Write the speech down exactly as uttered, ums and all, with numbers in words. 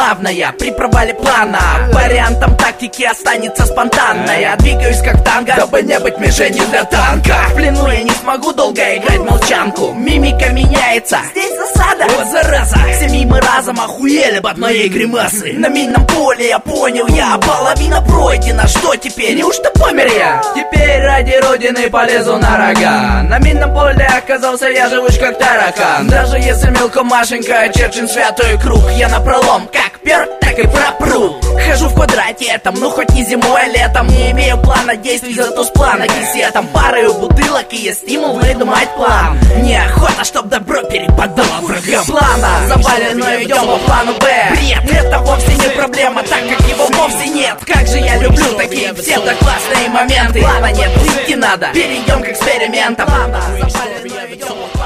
главная при провале плана. Вариантом тактики останется спонтанная. Двигаюсь как танго, дабы не быть мишенью для танка. В плену я не смогу долго играть молчанку. Мимика меняется, здесь засада. Вот зараза, все мимо разом охуели от моей гримасы. На минном поле я понял, я половина пройдена. Что теперь, неужто помер я? Теперь ради родины полезу на рога. На минном поле оказался я живуч как таракан. Даже если мелко Машенька очерчен святой круг, я напролом как пер, так и пропру. Хожу в квадрате этом, ну хоть не зимой, а летом. Не имею плана действий, зато с плана кисетом. Парою бутылок и есть стимул выдумать план. Неохота, чтоб добро перепадало врагам. Плана завален, но идем по плану Б. Бред, это вовсе не проблема, так как его вовсе нет. Как же я люблю такие псевдоклассные моменты. Плана нет, идти надо, перейдем к экспериментам. Плана завален, но идем по плану Б.